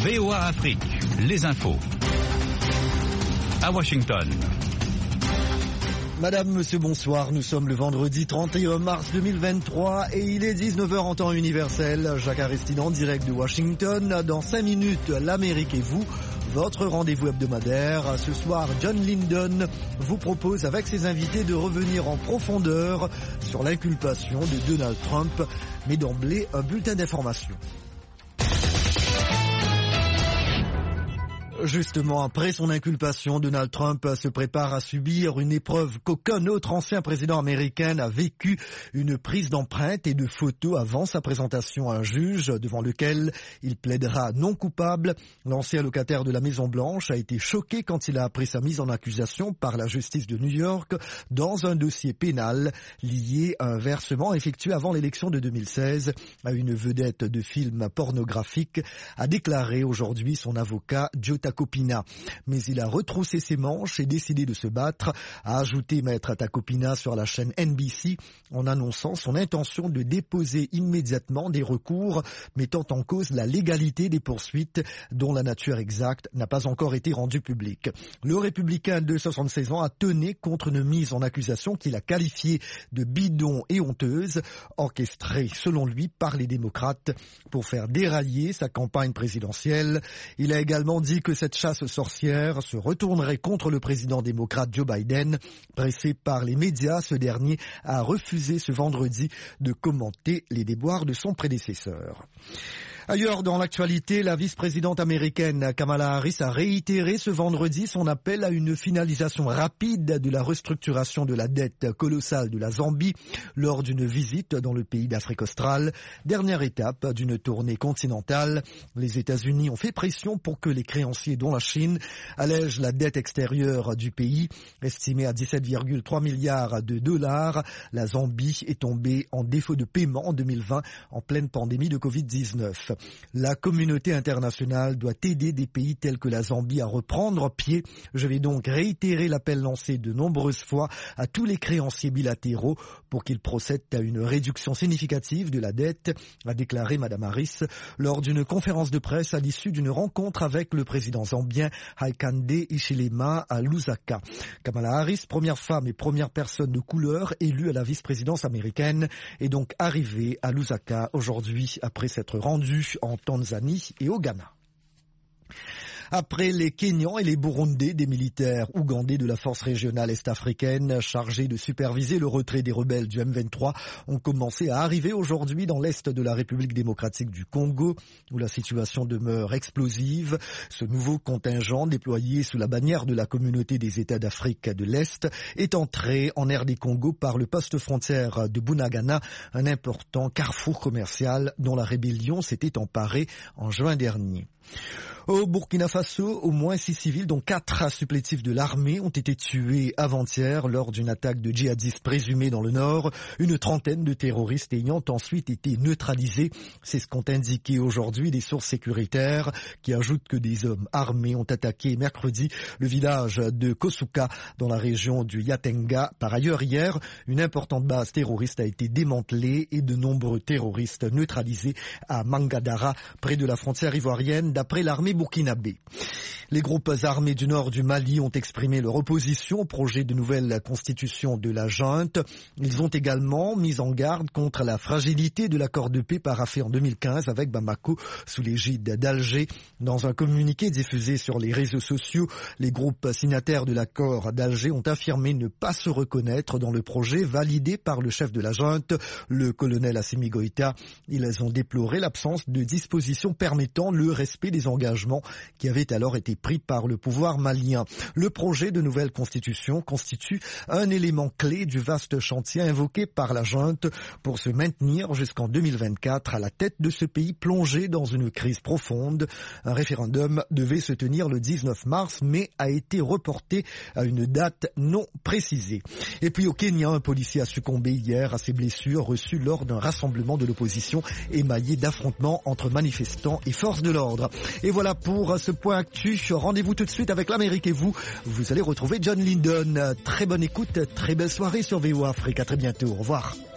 VOA Afrique, les infos. À Washington. Madame, monsieur, bonsoir. Nous sommes le vendredi 31 mars 2023 et il est 19h en temps universel. Jacques Aristide en direct de Washington. Dans 5 minutes, l'Amérique et vous, votre rendez-vous hebdomadaire. Ce soir, John Lyndon vous propose avec ses invités de revenir en profondeur sur l'inculpation de Donald Trump. Mais d'emblée, un bulletin d'information. Justement, après son inculpation, Donald Trump se prépare à subir une épreuve qu'aucun autre ancien président américain n'a vécue, une prise d'empreintes et de photos avant sa présentation à un juge devant lequel il plaidera non coupable. L'ancien locataire de la Maison-Blanche a été choqué quand il a appris sa mise en accusation par la justice de New York dans un dossier pénal lié à un versement effectué avant l'élection de 2016 à une vedette de films pornographiques, a déclaré aujourd'hui son avocat Joe Tacopina. Mais il a retroussé ses manches et décidé de se battre, a ajouté Maître Tacopina sur la chaîne NBC en annonçant son intention de déposer immédiatement des recours mettant en cause la légalité des poursuites dont la nature exacte n'a pas encore été rendue publique. Le républicain de 76 ans a tenu contre une mise en accusation qu'il a qualifiée de bidon et honteuse, orchestrée selon lui par les démocrates pour faire dérailler sa campagne présidentielle. Il a également dit que cette chasse aux sorcières se retournerait contre le président démocrate Joe Biden. Pressé par les médias, ce dernier a refusé ce vendredi de commenter les déboires de son prédécesseur. Ailleurs dans l'actualité, la vice-présidente américaine Kamala Harris a réitéré ce vendredi son appel à une finalisation rapide de la restructuration de la dette colossale de la Zambie lors d'une visite dans le pays d'Afrique australe. Dernière étape d'une tournée continentale. Les États-Unis ont fait pression pour que les créanciers, dont la Chine, allègent la dette extérieure du pays, estimée à 17,3 milliards de dollars. La Zambie est tombée en défaut de paiement en 2020 en pleine pandémie de Covid-19. La communauté internationale doit aider des pays tels que la Zambie à reprendre pied. Je vais donc réitérer l'appel lancé de nombreuses fois à tous les créanciers bilatéraux pour qu'ils procèdent à une réduction significative de la dette, a déclaré Mme Harris lors d'une conférence de presse à l'issue d'une rencontre avec le président zambien Hakainde Hichilema à Lusaka. Kamala Harris, première femme et première personne de couleur élue à la vice-présidence américaine, est donc arrivée à Lusaka aujourd'hui après s'être rendue en Tanzanie et au Ghana. Après les Kenyans et les Burundais, des militaires ougandais de la force régionale est-africaine chargés de superviser le retrait des rebelles du M23 ont commencé à arriver aujourd'hui dans l'est de la République démocratique du Congo, où la situation demeure explosive. Ce nouveau contingent, déployé sous la bannière de la communauté des États d'Afrique de l'Est, est entré en RD Congo par le poste frontière de Bunagana, un important carrefour commercial dont la rébellion s'était emparée en juin dernier. Au Burkina Faso, au moins 6 civils, dont 4 supplétifs de l'armée, ont été tués avant-hier lors d'une attaque de djihadistes présumés dans le nord. Une trentaine de terroristes ayant ensuite été neutralisés. C'est ce qu'ont indiqué aujourd'hui des sources sécuritaires qui ajoutent que des hommes armés ont attaqué mercredi le village de Kosuka dans la région du Yatenga. Par ailleurs, hier, une importante base terroriste a été démantelée et de nombreux terroristes neutralisés à Mangadara, près de la frontière ivoirienne, d'après l'armée burkinabé. Les groupes armés du nord du Mali ont exprimé leur opposition au projet de nouvelle constitution de la junte. Ils ont également mis en garde contre la fragilité de l'accord de paix paraphé en 2015 avec Bamako sous l'égide d'Alger. Dans un communiqué diffusé sur les réseaux sociaux, les groupes signataires de l'accord d'Alger ont affirmé ne pas se reconnaître dans le projet validé par le chef de la junte, le colonel Assimi Goïta. Ils ont déploré l'absence de dispositions permettant le respect des engagements qui avaient alors été pris par le pouvoir malien. Le projet de nouvelle constitution constitue un élément clé du vaste chantier invoqué par la junte pour se maintenir jusqu'en 2024 à la tête de ce pays plongé dans une crise profonde. Un référendum devait se tenir le 19 mars mais a été reporté à une date non précisée. Et puis au Kenya, un policier a succombé hier à ses blessures reçues lors d'un rassemblement de l'opposition émaillé d'affrontements entre manifestants et forces de l'ordre. Et voilà pour ce point actu. Rendez-vous tout de suite avec l'Amérique et vous. Vous allez retrouver John Lyndon. Très bonne écoute, très belle soirée sur VOA Afrique. À très bientôt. Au revoir.